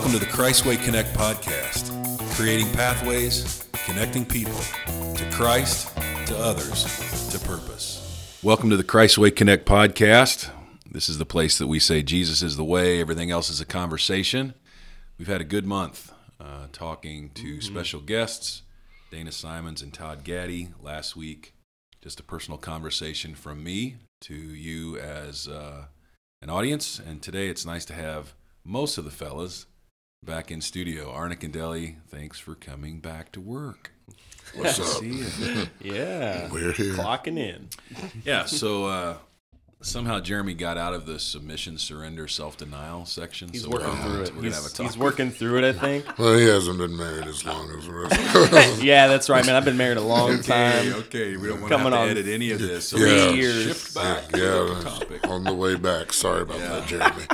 Welcome to the Christway Connect podcast, creating pathways, connecting people to Christ, to others, to purpose. Welcome to the Christway Connect podcast. This is the place that we say Jesus is the way, everything else is a conversation. We've had a good month talking to special guests, Dana Simons and Todd Gaddy. Last week, just a personal conversation from me to you as an audience. And today it's nice to have most of the fellas back in studio. Arnick and Deli, thanks for coming back to work. What's up? See you. Yeah. We're here. Clocking in. Yeah, so somehow Jeremy got out of the submission, surrender, self-denial section. He's so working through it. We're going to have a talk. He's working through it, I think. Well, he hasn't been married as long as the rest. Yeah, that's right, man. I've been married a long time. Okay, we don't want Coming to have on to edit any of this. So 3 Yeah. years. shift back to Yeah, the topic. on the way back. Sorry about that, Jeremy.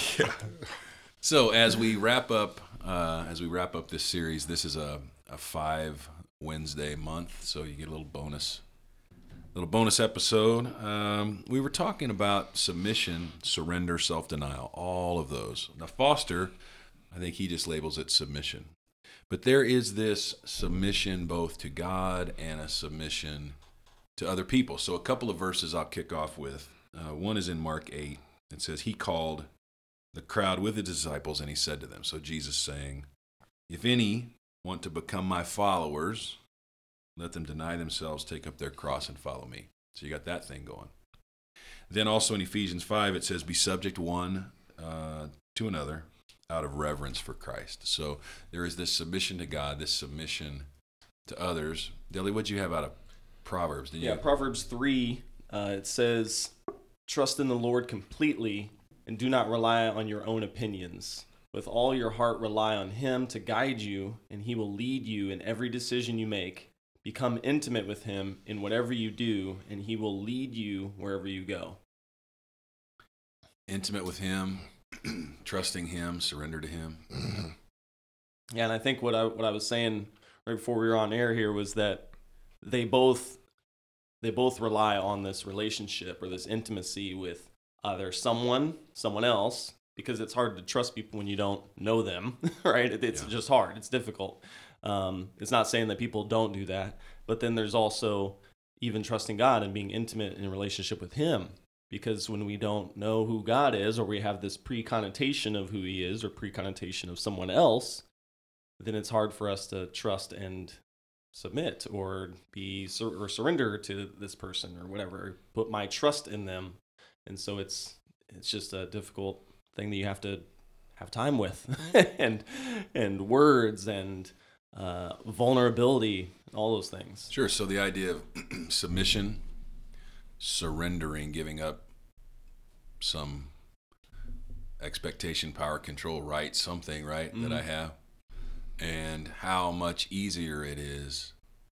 So as we wrap up this series, this is a 5 Wednesday month, so you get a little bonus episode. We were talking about submission, surrender, self-denial, all of those. Now Foster, I think he just labels it submission, but there is this submission both to God and a submission to other people. So a couple of verses I'll kick off with. One is in Mark 8. It says, he called the crowd with the disciples, and he said to them, so Jesus saying, if any want to become my followers, let them deny themselves, take up their cross, and follow me. So you got that thing going. Then also in Ephesians 5, it says, be subject one to another out of reverence for Christ. So there is this submission to God, this submission to others. Deli, what'd you have out of Proverbs? Yeah, Proverbs 3, it says, trust in the Lord completely and do not rely on your own opinions. With all your heart, rely on him to guide you, and he will lead you in every decision you make. Become intimate with him in whatever you do, and he will lead you wherever you go. Intimate with him, trusting him, surrender to him. Mm-hmm. Yeah, and I think what I was saying right before we were on air here was that they both rely on this relationship or this intimacy with either someone else, because it's hard to trust people when you don't know them, right? It's just hard. It's difficult. It's not saying that people don't do that, but then there's also even trusting God and being intimate in a relationship with him, because when we don't know who God is, or we have this pre-connotation of who he is or pre-connotation of someone else, then it's hard for us to trust and submit or or surrender to this person or whatever, or put my trust in them. And so it's just a difficult thing that you have to have time with and words and vulnerability, all those things. Sure. So the idea of submission, surrendering, giving up some expectation, power, control, right, something, right, that I have, and how much easier it is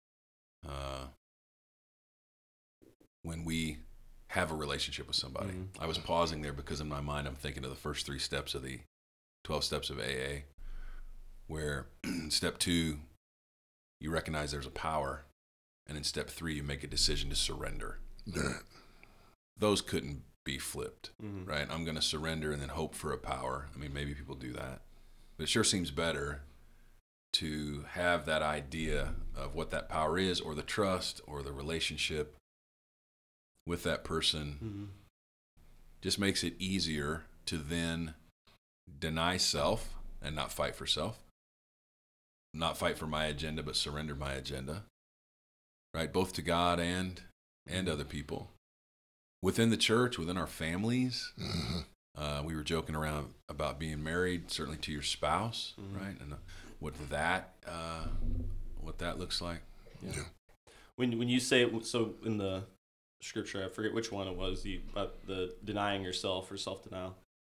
when we have a relationship with somebody. I was pausing there because in my mind I'm thinking of the first 3 steps of the 12 steps of AA, where step 2, you recognize there's a power, and in step 3, you make a decision to surrender. Yeah. Those couldn't be flipped, right? I'm going to surrender and then hope for a power. I mean, maybe people do that, but it sure seems better to have that idea of what that power is, or the trust, or the relationship with that person. Just makes it easier to then deny self and not fight for self. Not fight for my agenda, but surrender my agenda, right? Both to God and other people. Within the church, within our families, we were joking around about being married, certainly to your spouse, right? And what that looks like. Yeah. When you say, so in the scripture, I forget which one it was, about the denying yourself or self-denial,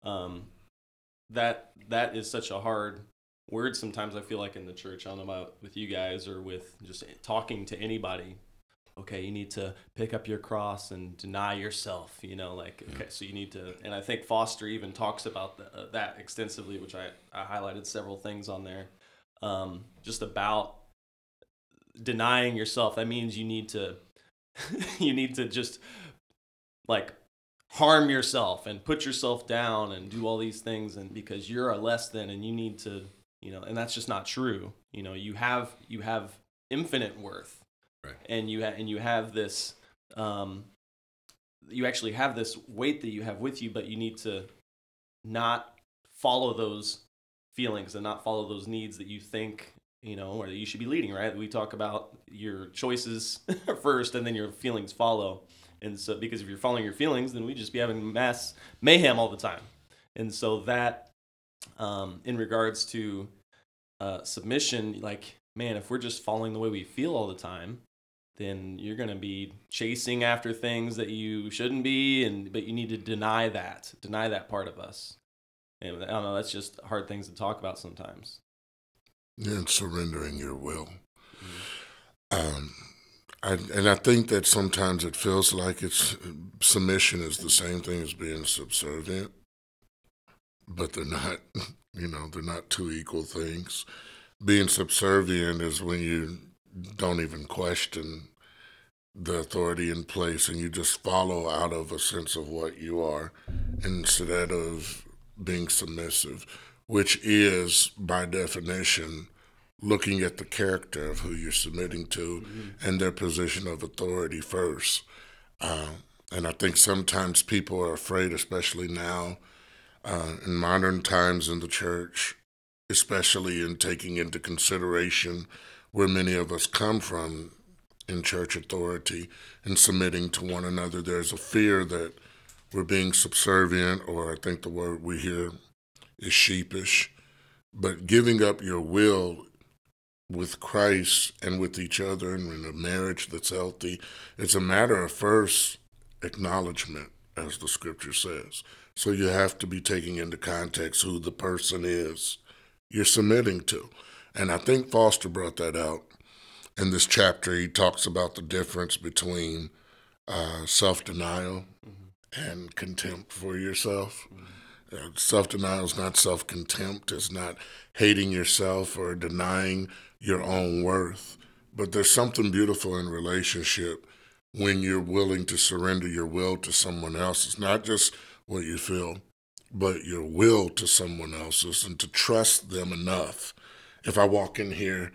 that is such a hard word sometimes, I feel like, in the church. I don't know about with you guys or with just talking to anybody. Okay, you need to pick up your cross and deny yourself, okay, so you need to, and I think Foster even talks about that extensively, which I highlighted several things on there, just about denying yourself. That means you need to just like harm yourself and put yourself down and do all these things, and because you're a less than and you need to, and that's just not true. You have infinite worth, Right. and you have this, you actually have this weight that you have with you, but you need to not follow those feelings and not follow those needs that you think, or that you should be leading, right? We talk about your choices first and then your feelings follow. And so, because if you're following your feelings, then we'd just be having mass mayhem all the time. And so that, in regards to submission, like, man, if we're just following the way we feel all the time, then you're going to be chasing after things that you shouldn't be, but you need to deny that part of us. And I don't know, that's just hard things to talk about sometimes. And surrendering your will. I think that sometimes it feels like submission is the same thing as being subservient, but they're not. They're not two equal things. Being subservient is when you don't even question the authority in place and you just follow out of a sense of what you are instead of being submissive, which is, by definition, looking at the character of who you're submitting to and their position of authority first. And I think sometimes people are afraid, especially now in modern times in the church, especially in taking into consideration where many of us come from in church authority and submitting to one another. There's a fear that we're being subservient, or I think the word we hear is sheepish. But giving up your will with Christ and with each other and in a marriage that's healthy, it's a matter of first acknowledgement, as the scripture says. So you have to be taking into context who the person is you're submitting to. And I think Foster brought that out in this chapter. He talks about the difference between self-denial and contempt for yourself. Self-denial is not self-contempt. It's not hating yourself or denying your own worth. But there's something beautiful in relationship when you're willing to surrender your will to someone else. It's not just what you feel, but your will to someone else's, and to trust them enough. If I walk in here,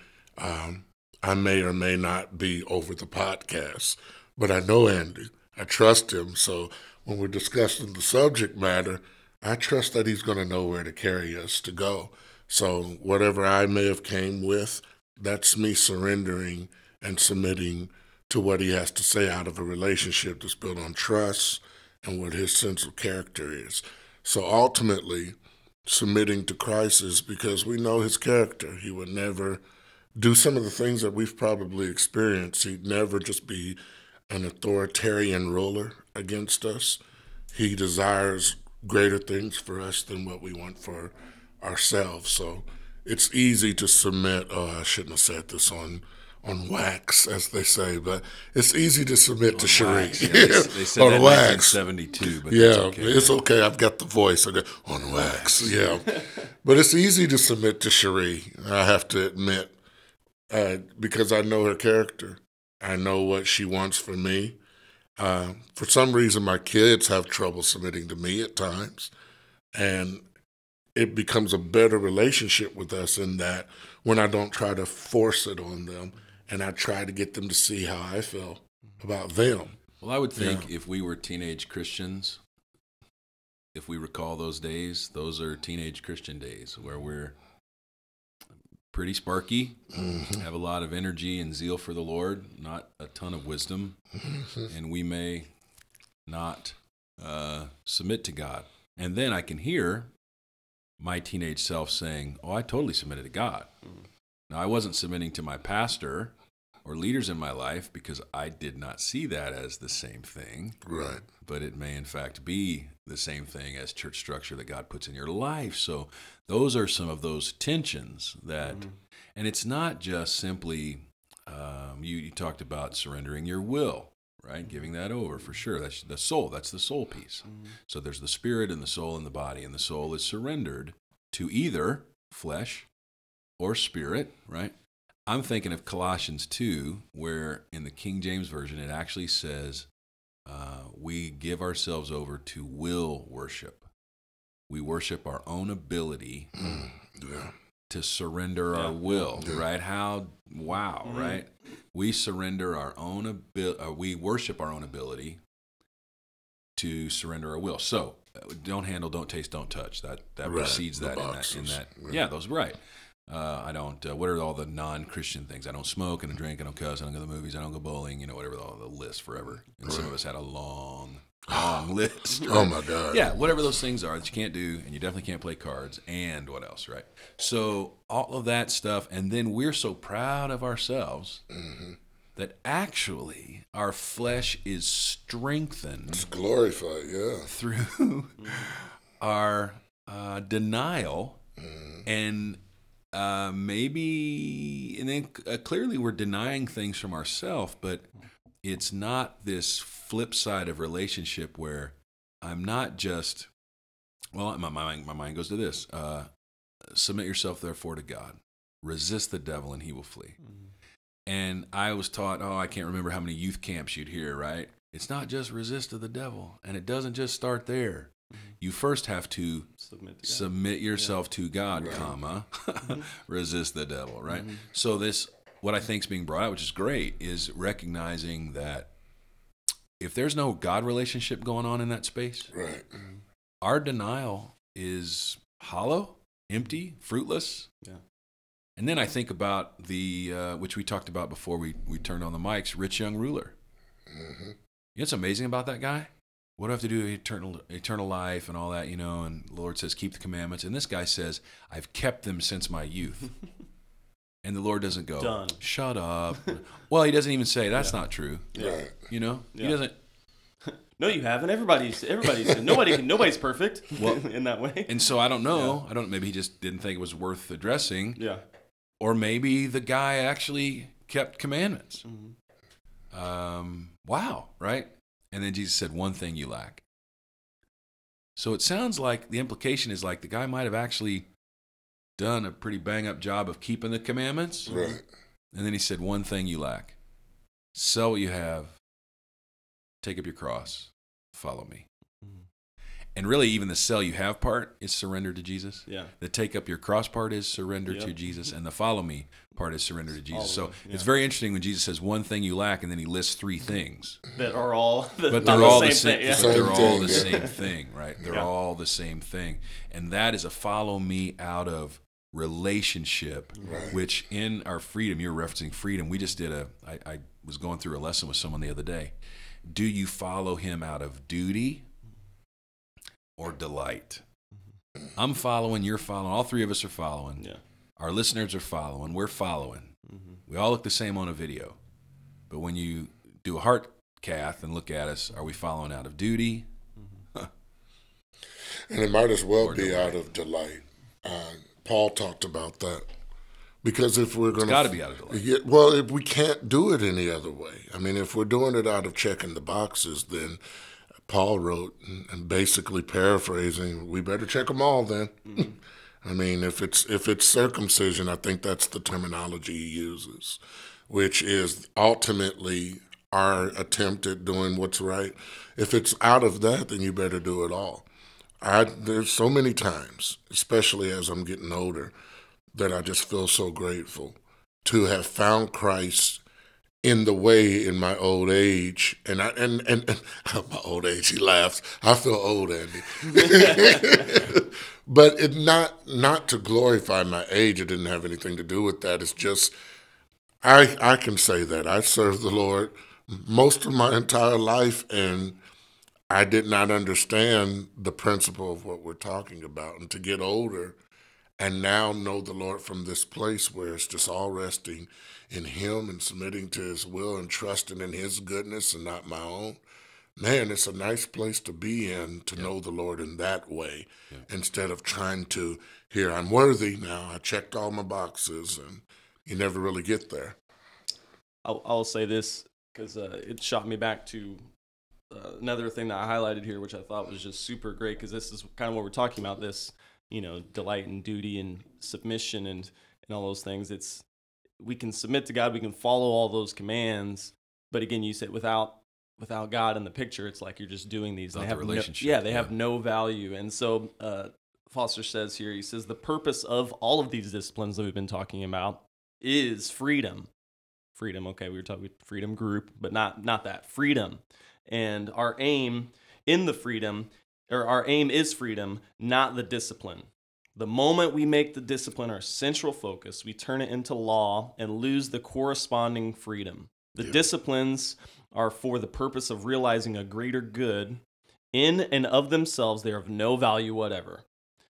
I may or may not be over the podcast, but I know Andy. I trust him. So when we're discussing the subject matter, I trust that he's going to know where to carry us to go. So whatever I may have came with, that's me surrendering and submitting to what he has to say out of a relationship that's built on trust and what his sense of character is. So ultimately, submitting to Christ is because we know his character. He would never do some of the things that we've probably experienced. He'd never just be an authoritarian ruler against us. He desires greater things for us than what we want for ourselves. So it's easy to submit. I shouldn't have said this on wax, as they say, but it's easy to submit to Cherie. Yeah, they said on that in wax. 1972, but Yeah, that's okay. it's okay. I've got the voice. Okay, on wax. Yeah, but it's easy to submit to Cherie. I have to admit, because I know her character. I know what she wants from me. For some reason, my kids have trouble submitting to me at times, and it becomes a better relationship with us in that when I don't try to force it on them, and I try to get them to see how I feel about them. Well, I would think if we were teenage Christians, if we recall those days, those are teenage Christian days where we're pretty sparky, have a lot of energy and zeal for the Lord, not a ton of wisdom, and we may not submit to God. And then I can hear my teenage self saying, I totally submitted to God. Now, I wasn't submitting to my pastor or leaders in my life because I did not see that as the same thing. Right. But it may, in fact, be the same thing as church structure that God puts in your life. So those are some of those tensions that, and it's not just simply, you talked about surrendering your will, right? Giving that over for sure. That's the soul. That's the soul piece. So there's the spirit and the soul and the body, and the soul is surrendered to either flesh or spirit, right? I'm thinking of Colossians 2, where in the King James Version, it actually says we give ourselves over to will worship. We worship our own ability Yeah. to surrender our will, right? Right? We surrender our own ability, we worship our own ability to surrender our will. So, don't handle, don't taste, don't touch. That Right, precedes the that boxes. in that. Right. Yeah, those right. I don't. What are all the non-Christian things? I don't smoke, I don't drink, I don't cuss, I don't go to the movies, I don't go bowling. Whatever the list forever. And some of us had a long list. Right? Oh my God. Yeah, whatever those things are that you can't do, and you definitely can't play cards, and what else, right? So all of that stuff, and then we're so proud of ourselves that actually our flesh is strengthened It's glorified, yeah. through our denial, and maybe, and then clearly we're denying things from ourselves, but it's not this flip side of relationship where I'm not just, well, my mind goes to this: submit yourself therefore to God, resist the devil, and he will flee. And I was taught, I can't remember how many youth camps you'd hear, right? It's not just resist to the devil, and it doesn't just start there. You first have to submit yourself to God, comma, resist the devil, right? So this, what I think is being brought out, which is great, is recognizing that if there's no God relationship going on in that space, Right. our denial is hollow, empty, fruitless. Yeah. And then I think about the, which we talked about before we turned on the mics, rich young ruler. You know what's amazing about that guy? What do I have to do eternal life and all that, and the Lord says, keep the commandments. And this guy says, I've kept them since my youth. And the Lord doesn't go, Done. Shut up. Well, he doesn't even say, that's not true. Right. He doesn't. No, you haven't. Nobody's perfect in that way. And so I don't know. Maybe he just didn't think it was worth addressing. Yeah. Or maybe the guy actually kept commandments. Wow, right? And then Jesus said, one thing you lack. So it sounds like the implication is like the guy might have actually done a pretty bang-up job of keeping the commandments. Right. And then he said, one thing you lack. Sell what you have. Take up your cross. Follow me. And really, even the sell you have part is surrender to Jesus. Yeah. The take up your cross part is surrender to Jesus. And the follow me part is surrender to Jesus. So Yeah. it's very interesting when Jesus says one thing you lack, and then he lists three things. That are all But they're all the same same. thing. Yeah. They're all the Same thing, same thing, right? They're Yeah. all the same thing, and that is a follow me out of relationship. Right. Which in our freedom, you're referencing freedom. We just did I was going through a lesson with someone the other day. Do you follow him out of duty or delight? I'm following. You're following. All three of us are following. Yeah. Our listeners are following. We're following. We all look the same on a video, but when you do a heart cath and look at us, are we following out of duty? And it might as well Or be delight. out of delight. Paul talked about that. Because if we're going It's got to be out of delight. Yeah, well, if we can't do it any other way. I mean, if we're doing it out of checking the boxes, then Paul wrote, and basically paraphrasing, we better check them all then. I mean, if it's circumcision, I think that's the terminology he uses, which is ultimately our attempt at doing what's right. If it's out of that, then you better do it all. There's so many times, especially as I'm getting older, that I just feel so grateful to have found Christ in the way in my old age. And my old age, he laughs. I feel old, Andy. But it not to glorify my age. It didn't have anything to do with that. It's just I can say that I served the Lord most of my entire life, and I did not understand the principle of what we're talking about. And to get older and now know the Lord from this place where it's just all resting in Him and submitting to His will and trusting in His goodness and not my own. Man, it's a nice place to be in, to know the Lord in that way, instead of trying to, here, I'm worthy now. I checked all my boxes, and you never really get there. I'll say this because it shot me back to another thing that I highlighted here, which I thought was just super great, because this is kind of what we're talking about, this, delight and duty and submission and all those things. We can submit to God, we can follow all those commands, but again, you said without without God in the picture, it's like you're just doing these. Without They have the relationship, they have no value. And so Foster says here, he says the purpose of all of these disciplines that we've been talking about is freedom. Freedom, okay, we were talking freedom group, but not that. Freedom. And our aim in the freedom, or our aim is freedom, not the discipline. The moment we make the discipline our central focus, we turn it into law and lose the corresponding freedom. The disciplines are for the purpose of realizing a greater good. In and of themselves, they are of no value whatever.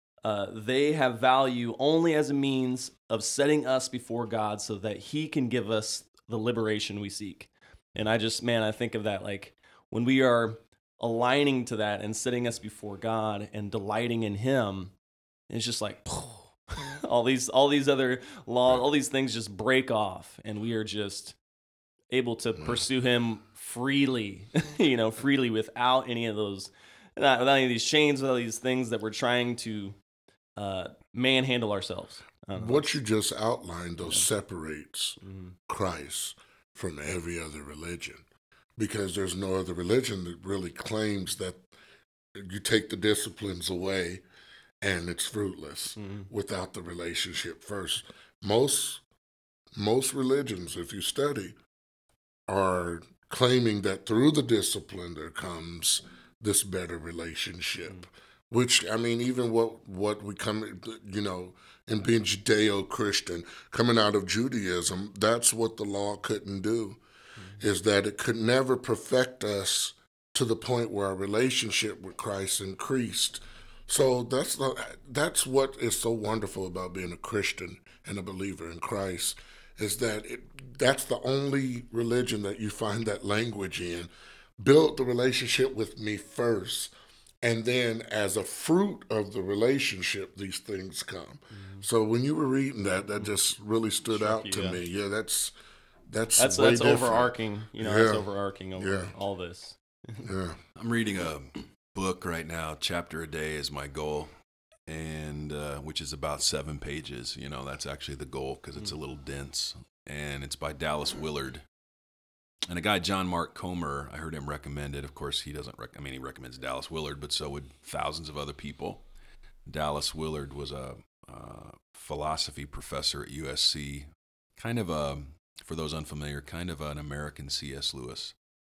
They have value only as a means of setting us before God so that He can give us the liberation we seek. And I think of that like when we are aligning to that and setting us before God and delighting in Him, it's just like all these other laws, all these things just break off, and we are just able to pursue Him freely, freely without any of those, without any of these chains, without these things that we're trying to manhandle ourselves. What you just outlined, though, separates Christ from every other religion, because there's no other religion that really claims that you take the disciplines away and it's fruitless without the relationship first. Most religions, if you study, are claiming that through the discipline there comes this better relationship. Which, I mean, even what we come, in being Judeo-Christian, coming out of Judaism, that's what the law couldn't do, is that it could never perfect us to the point where our relationship with Christ increased. So that's what is so wonderful about being a Christian and a believer in Christ, is that that's the only religion that you find that language in. Build the relationship with me first. And then as a fruit of the relationship, these things come. So when you were reading that just really stood out to me. Yeah, that's overarching, that's overarching over all this. Yeah. I'm reading a book right now, chapter a day is my goal, and which is about 7 pages. That's actually the goal because it's a little dense. And it's by Dallas Willard. And a guy, John Mark Comer, I heard him recommend it. Of course, he doesn't he recommends Dallas Willard, but so would thousands of other people. Dallas Willard was a philosophy professor at USC, kind of for those unfamiliar, kind of an American C.S. Lewis.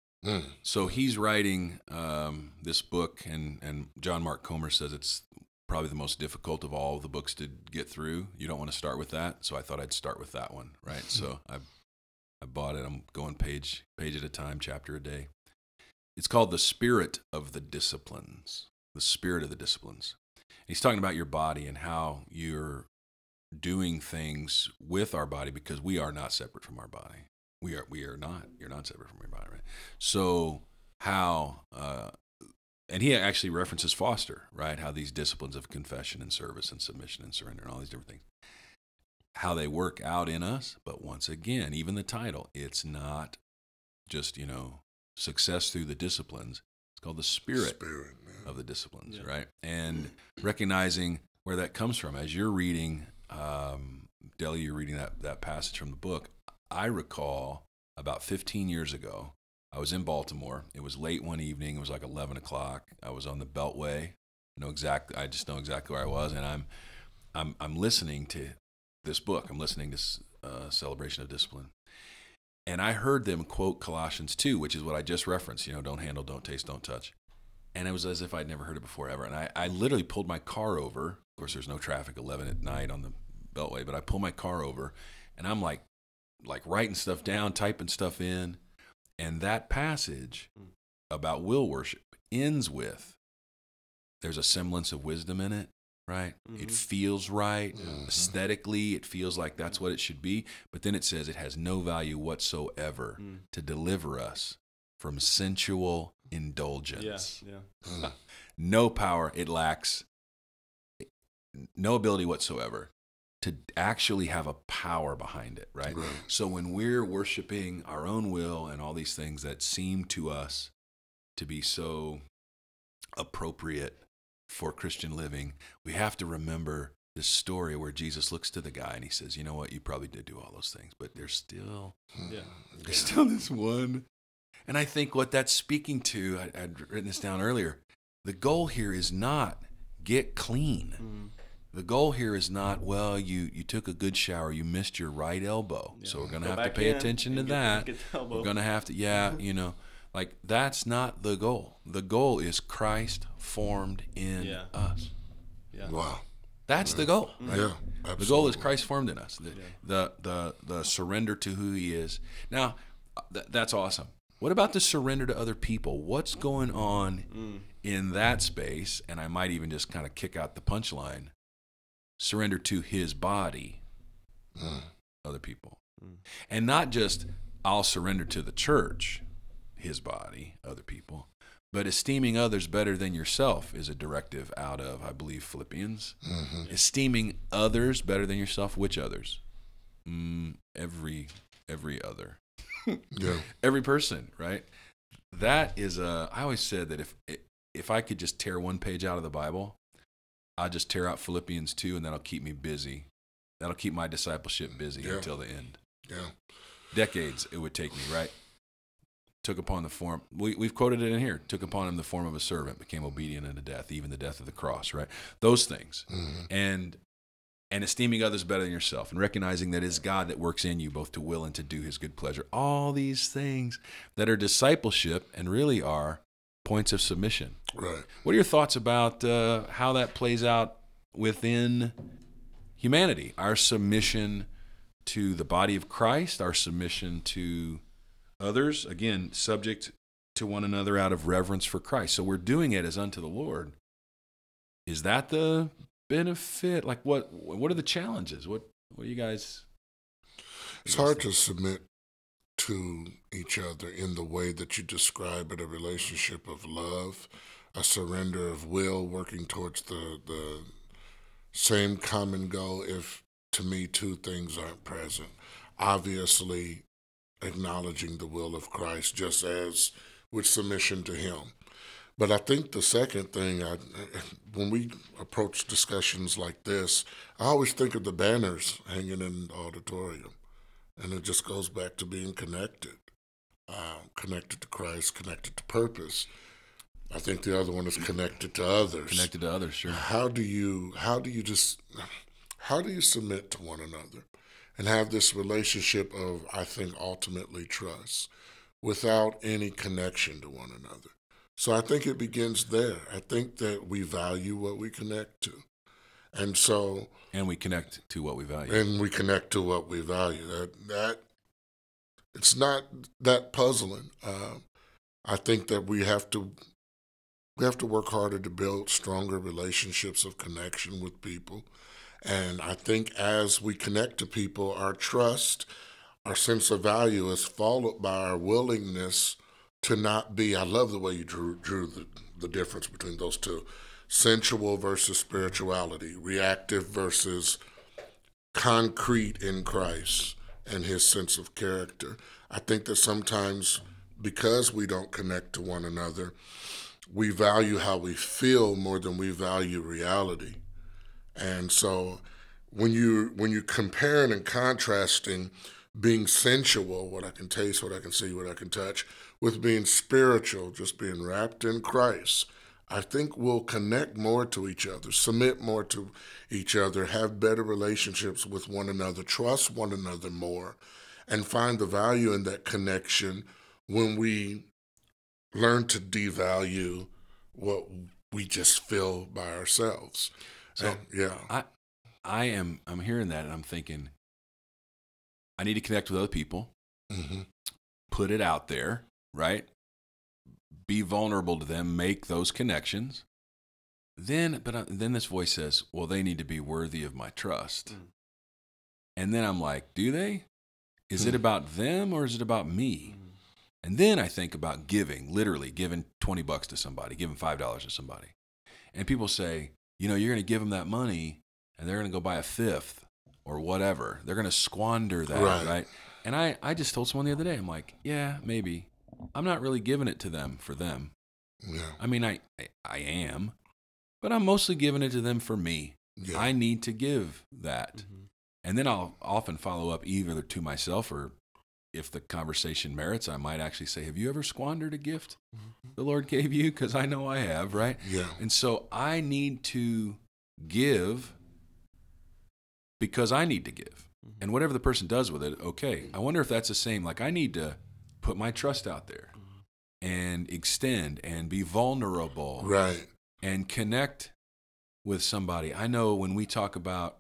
So he's writing this book, and John Mark Comer says it's probably the most difficult of all the books to get through. You don't want to start with that, so I thought I'd start with that one, right? So I bought it. I'm going page at a time, chapter a day. It's called The Spirit of the Disciplines. The Spirit of the Disciplines. He's talking about your body and how you're doing things with our body because we are not separate from our body. We are not. You're not separate from your body, right? So how, and he actually references Foster, right? How these disciplines of confession and service and submission and surrender and all these different things, how they work out in us. But once again, even the title, it's not just, success through the disciplines. It's called the spirit of the disciplines, right? And recognizing where that comes from. As you're reading, Deli, you're reading that passage from the book, I recall about 15 years ago, I was in Baltimore. It was late one evening. It was like 11 o'clock. I was on the Beltway. I just know exactly where I was, and I'm listening to this book. I'm listening to Celebration of Discipline. And I heard them quote Colossians 2, which is what I just referenced, don't handle, don't taste, don't touch. And it was as if I'd never heard it before ever. And I literally pulled my car over. Of course, there's no traffic 11 at night on the Beltway, but I pull my car over, and I'm like writing stuff down, typing stuff in. And that passage about will worship ends with, there's a semblance of wisdom in it. Right? Mm-hmm. It feels right. Mm-hmm. Aesthetically, it feels like that's what it should be. But then it says it has no value whatsoever to deliver us from sensual indulgence. Yeah. No power. It lacks no ability whatsoever to actually have a power behind it, right? So when we're worshiping our own will and all these things that seem to us to be so appropriate for Christian living, we have to remember this story where Jesus looks to the guy and he says, you know what, you probably did do all those things, but there's still this one. And I think what that's speaking to, I'd written this down earlier, the goal here is not get clean. The goal here is not, well, you took a good shower, you missed your right elbow, so we're going to have to pay attention to that. We're going to have to, like that's not the goal. The goal is Christ formed in us. Yeah. Wow. That's the goal. Right? Yeah, absolutely. The goal is Christ formed in us. The surrender to who He is. Now, that's awesome. What about the surrender to other people? What's going on in that space? And I might even just kind of kick out the punchline. Surrender to His body, other people. And not just, I'll surrender to the church, His body, other people. But esteeming others better than yourself is a directive out of, I believe, Philippians. Mm-hmm. Esteeming others better than yourself. Which others? Every other. Yeah. Every person, right? That is I always said that if I could just tear one page out of the Bible, I'll just tear out Philippians 2, and that'll keep me busy. That'll keep my discipleship busy until the end. Yeah. Decades it would take me, right? Took upon the form, we've quoted it in here, took upon him the form of a servant, became obedient unto death, even the death of the cross, right? Those things. Mm-hmm. And esteeming others better than yourself, and recognizing that it's God that works in you both to will and to do His good pleasure. All these things that are discipleship and really are points of submission. Right. What are your thoughts about how that plays out within humanity? Our submission to the body of Christ, our submission to others, again, subject to one another out of reverence for Christ. So we're doing it as unto the Lord. Is that the benefit? Like, what are the challenges? What are you guys? It's hard to submit to each other in the way that you describe it, a relationship of love, a surrender of will, working towards the same common goal if, to me, two things aren't present. Obviously, acknowledging the will of Christ just as with submission to Him. But I think the second thing, when we approach discussions like this, I always think of the banners hanging in the auditorium. And it just goes back to being connected, connected to Christ, connected to purpose. I think the other one is connected to others. Connected to others, sure. How do you submit to one another and have this relationship of, I think, ultimately trust without any connection to one another? So I think it begins there. I think that we value what we connect to. And we connect to what we value. And we connect to what we value. That it's not that puzzling. I think that we have to work harder to build stronger relationships of connection with people. And I think as we connect to people, our trust, our sense of value is followed by our willingness to not be, I love the way you drew the difference between those two. Sensual versus spirituality, reactive versus concrete in Christ and His sense of character. I think that sometimes because we don't connect to one another, we value how we feel more than we value reality. And so when you're comparing and contrasting being sensual, what I can taste, what I can see, what I can touch, with being spiritual, just being wrapped in Christ, I think we'll connect more to each other, submit more to each other, have better relationships with one another, trust one another more, and find the value in that connection when we learn to devalue what we just feel by ourselves. So I'm hearing that and I'm thinking, I need to connect with other people, put it out there, right? Be vulnerable to them, make those connections. Then this voice says, well, they need to be worthy of my trust. And then I'm like, do they? Is it about them or is it about me? And then I think about giving, literally giving $20 to somebody, giving $5 to somebody. And people say, you're going to give them that money and they're going to go buy a fifth or whatever. They're going to squander that, right? And I just told someone the other day, I'm like, yeah, maybe. I'm not really giving it to them for them. Yeah. I mean, I am, but I'm mostly giving it to them for me. Yeah. I need to give that. And then I'll often follow up either to myself or if the conversation merits, I might actually say, have you ever squandered a gift the Lord gave you? Because I know I have, right? Yeah. And so I need to give because I need to give. And whatever the person does with it, okay. I wonder if that's the same. Like, I need to put my trust out there and extend and be vulnerable. Right. And connect with somebody. I know when we talk about,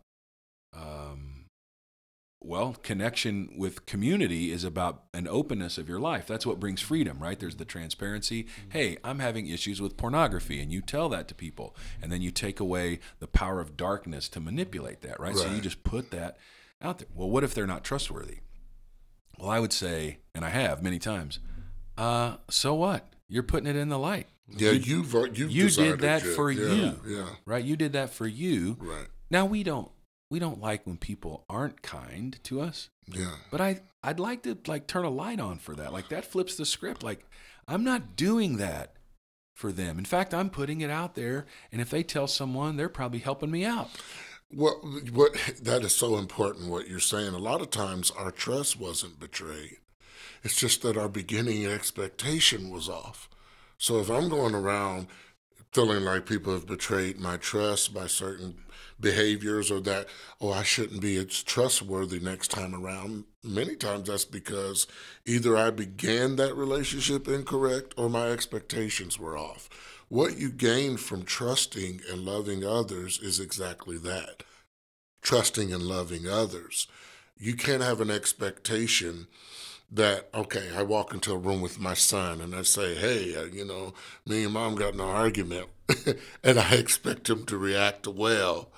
connection with community is about an openness of your life. That's what brings freedom, right? There's the transparency. Hey, I'm having issues with pornography, and you tell that to people, and then you take away the power of darkness to manipulate that, right? So you just put that out there. Well, what if they're not trustworthy? Well, I would say, and I have many times, so what? You're putting it in the light. Yeah, you did that for you, yeah, right? You did that for you. right, Now we don't like when people aren't kind to us. yeah, But I'd like to turn a light on for that. Like, that flips the script. Like, I'm not doing that for them. In fact, I'm putting it out there, and if they tell someone, they're probably helping me out. What that is so important. What you're saying. A lot of times, our trust wasn't betrayed. It's just that our beginning expectation was off. So if I'm going around feeling like people have betrayed my trust by certain behaviors, or that, I shouldn't be as trustworthy next time around, many times that's because either I began that relationship incorrect or my expectations were off. What you gain from trusting and loving others is exactly that. Trusting and loving others. You can't have an expectation that, okay, I walk into a room with my son and I say, hey, me and mom got in an argument, and I expect him to react well.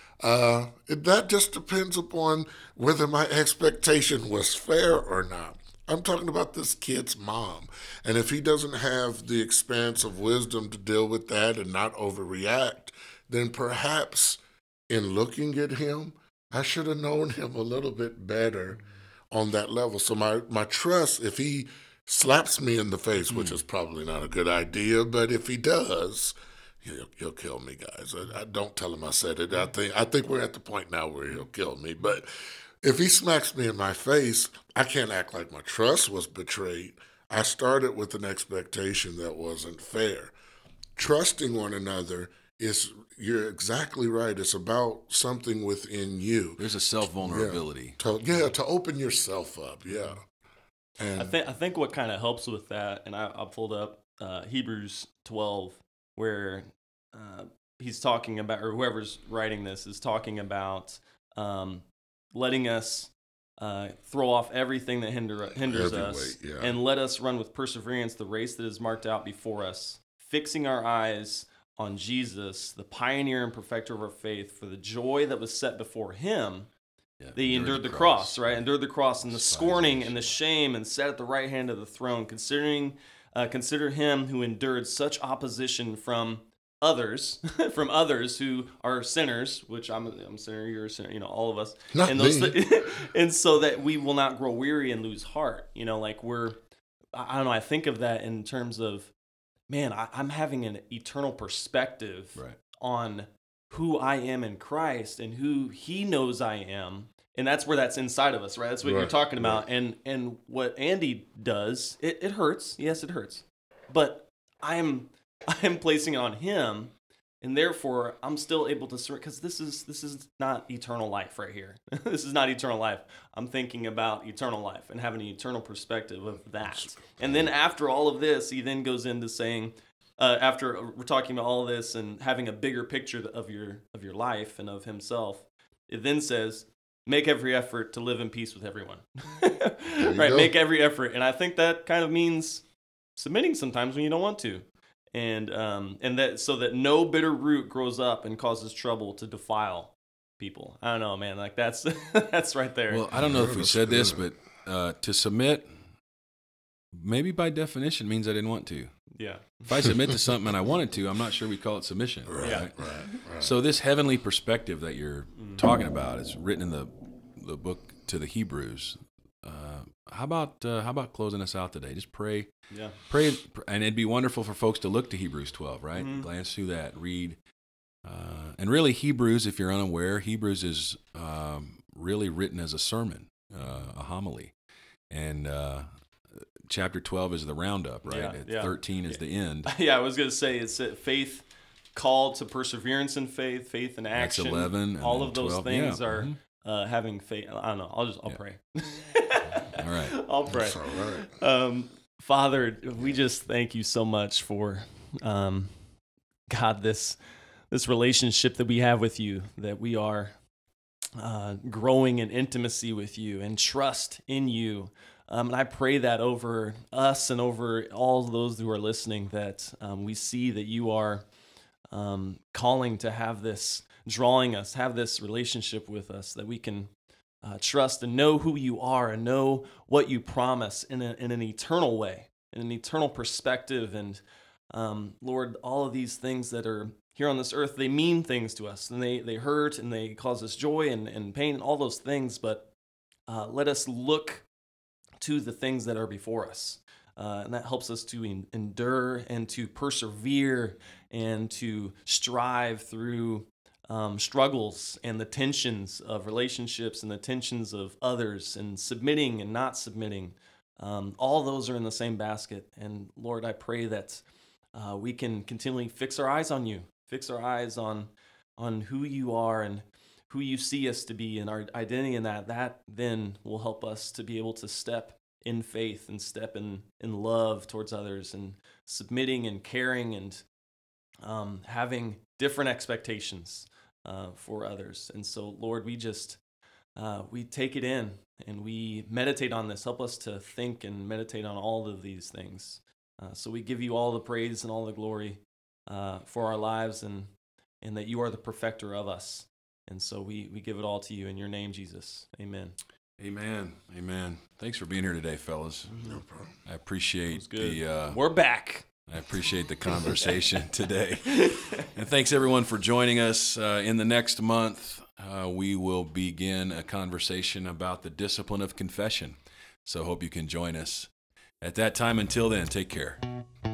That just depends upon whether my expectation was fair or not. I'm talking about this kid's mom. And if he doesn't have the expanse of wisdom to deal with that and not overreact, then perhaps in looking at him, I should have known him a little bit better on that level. So my trust, if he slaps me in the face, which is probably not a good idea, but if he does, he'll kill me, guys. I don't tell him I said it. I think we're at the point now where he'll kill me. But if he smacks me in my face, I can't act like my trust was betrayed. I started with an expectation that wasn't fair. Trusting one another you're exactly right. It's about something within you. There's a self-vulnerability. To open yourself up, yeah. And I think what kind of helps with that, and I pulled up Hebrews 12, where he's talking about, or whoever's writing this is talking about letting us throw off everything that hinders us, and let us run with perseverance the race that is marked out before us, fixing our eyes on Jesus, the pioneer and perfecter of our faith. For the joy that was set before him, they endured the cross, right? Endured the cross and the scorning and the shame, and sat at the right hand of the throne. Consider him who endured such opposition from others, who are sinners, which I'm a sinner, you're a sinner, all of us. Not and me. And so that we will not grow weary and lose heart. I don't know, I think of that in terms of, man, I'm having an eternal perspective on who I am in Christ and who he knows I am. And that's where that's inside of us, right? That's what you're talking about. And what Andy does, it hurts. Yes, it hurts. But I'm placing it on him, and therefore I'm still able to surrender, because this is not eternal life right here. This is not eternal life. I'm thinking about eternal life and having an eternal perspective of that. And then after all of this, he then goes into saying, after we're talking about all of this and having a bigger picture of your life and of himself, it then says, make every effort to live in peace with everyone. Right? Go. Make every effort. And I think that kind of means submitting sometimes when you don't want to. And that, so that no bitter root grows up and causes trouble to defile people. I don't know, man. Like, that's that's right there. Well, I don't know if we said this, but to submit, maybe by definition, means I didn't want to. Yeah. If I submit to something and I wanted to, I'm not sure we call it submission. Right. So this heavenly perspective that you're talking about is written in the book to the Hebrews. How about closing us out today? Just pray. Yeah. Pray, and it'd be wonderful for folks to look to Hebrews 12, right? Mm-hmm. Glance through that, read. And really, Hebrews, if you're unaware, Hebrews is really written as a sermon, a homily. And chapter 12 is the roundup, right? Yeah. 13 is the end. Yeah, I was going to say it's faith called to perseverance in faith, faith in That's action. 11. And all then of those 12. things Yeah. are having faith. I don't know. I'll Yeah. pray. All right. I'll pray. That's all right. Father, we just thank you so much for, God, this relationship that we have with you, that we are growing in intimacy with you and trust in you. And I pray that over us and over all those who are listening, that we see that you are calling to have this, drawing us, have this relationship with us, that we can trust and know who you are and know what you promise in an eternal way, in an eternal perspective. And Lord, all of these things that are here on this earth, they mean things to us, and they hurt and they cause us joy and pain and all those things. But let us look to the things that are before us. And that helps us to endure and to persevere and to strive through struggles and the tensions of relationships and the tensions of others and submitting and not submitting. All those are in the same basket. And Lord, I pray that we can continually fix our eyes on you, fix our eyes on who you are and who you see us to be and our identity in that then will help us to be able to step in faith and step in love towards others and submitting and caring and having different expectations for others. And so, Lord, we just, we take it in and we meditate on this. Help us to think and meditate on all of these things. So we give you all the praise and all the glory for our lives and that you are the perfecter of us. And so we give it all to you in your name, Jesus. Amen. Amen. Amen. Thanks for being here today, fellas. No problem. I appreciate We're back. I appreciate the conversation today. And thanks everyone for joining us. In the next month, we will begin a conversation about the discipline of confession. So hope you can join us at that time. Until then, take care.